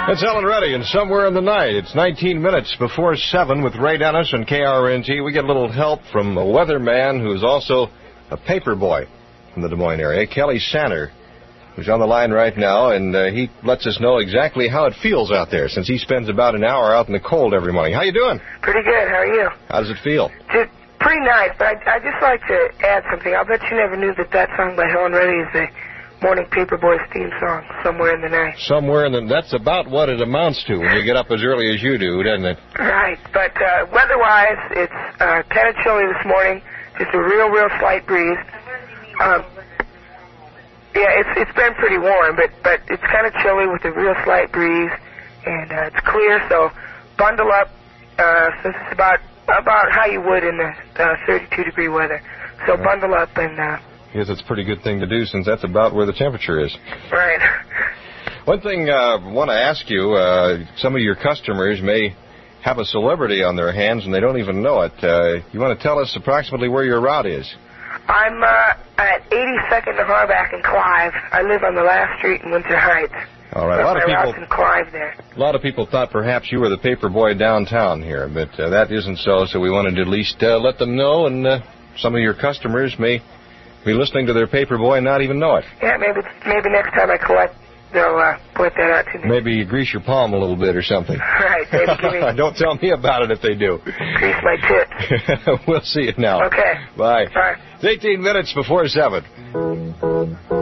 It's Ellen Reddy, and Somewhere in the Night. It's 19 minutes before 7 with Ray Dennis and KRNT. We get a little help from a weatherman who's also a paper boy from the Des Moines area, Kelly Sanner, who's on the line right now, and he lets us know exactly how it feels out there, since he spends about an hour out in the cold every morning. How you doing? Pretty good. How are you? How does it feel? Just pretty nice, but I'd just like to add something. I'll bet you never knew that song by Helen Reddy is the Morning Paperboy's theme song, Somewhere in the Night. Somewhere in the... That's about what it amounts to when you get up as early as you do, doesn't it? Right, but weather-wise, it's kind of chilly this morning. Just a real slight breeze. Yeah, it's been pretty warm, but it's kind of chilly with a real slight breeze, and it's clear, so bundle up, since it's about how you would in the 32-degree weather. So bundle up and... I guess it's a pretty good thing to do, since that's about where the temperature is. Right. One thing I want to ask you, some of your customers may have a celebrity on their hands and they don't even know it. You want to tell us approximately where your route is? I'm at 82nd to Harback and Clive. I live on the last street in Winter Heights. All right. So my route's in Clive there. A lot of people thought perhaps you were the paper boy downtown here, but that isn't so we wanted to at least let them know, and some of your customers may be listening to their paper boy and not even know it. Yeah, maybe next time I collect, they'll point that out to me. Maybe you grease your palm a little bit or something. Right. Maybe give me... Don't tell me about it if they do. Grease my tits. We'll see you now. Okay. Bye. Bye. It's 18 minutes before 7.